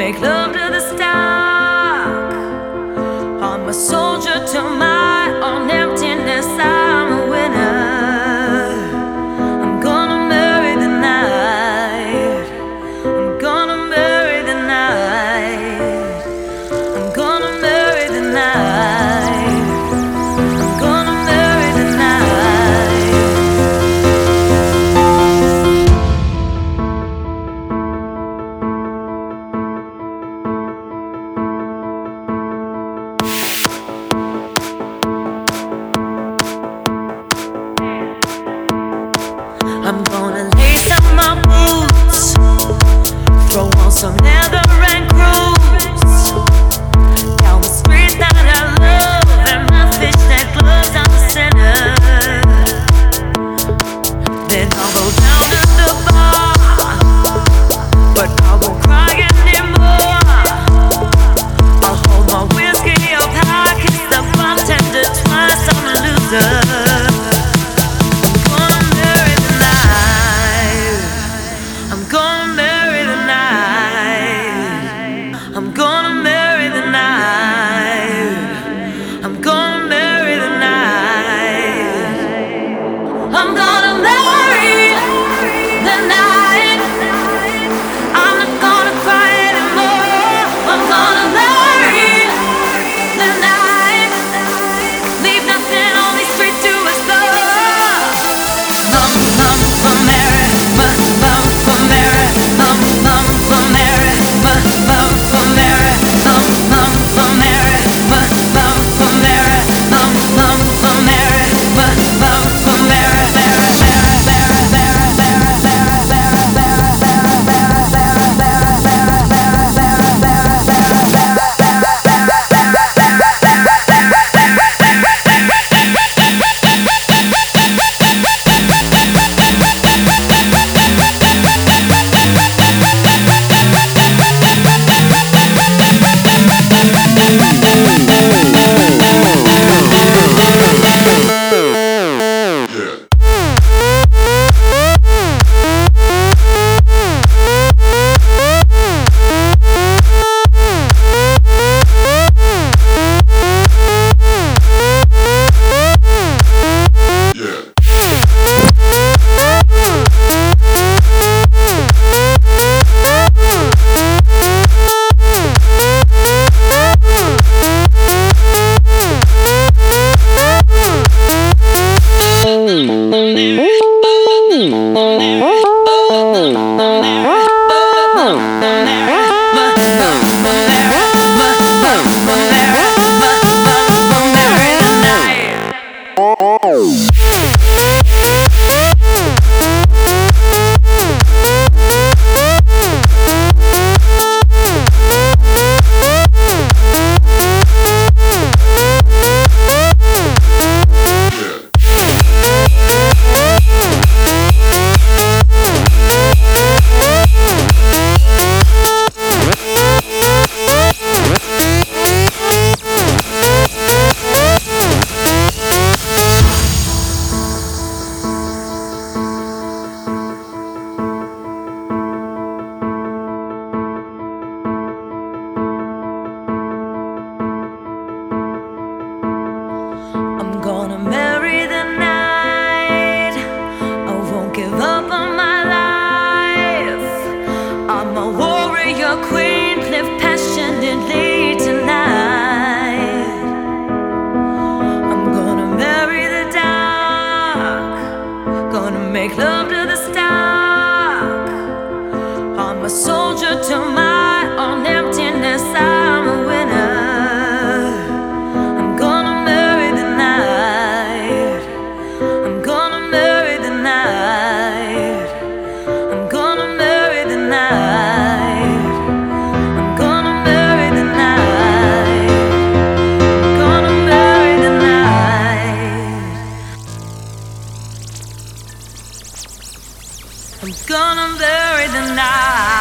make love to the stock. I'm a soldier to my own emptiness. I'm a winner. I'm gonna marry the night. I'm gonna marry the night. I'm gonna marry the night. I'm gonna marry the night. I'm gonna lace up my boots, throw on some leather and cruise down the street that I love, and my fishnet gloves on the center. Then I'll go down to the bar, but I won't cry anymore. I'll hold my whiskey up high, kiss the bartender twice. I'm a loser. I'm gonna marry the night. I'm gonna marry the night. I'm gonna marry the night. I'm gonna marry the night. I'm not gonna cry anymore. I'm gonna marry the night. Leave nothing on these streets to explore. Marry. I'm gonna marry the night. I won't give up on my life. I'm a warrior queen, live passionately tonight. I'm gonna marry the dark, gonna make love to the stock. I'm a soldier to my own emptiness. I'm a winner. I'm gonna marry the night.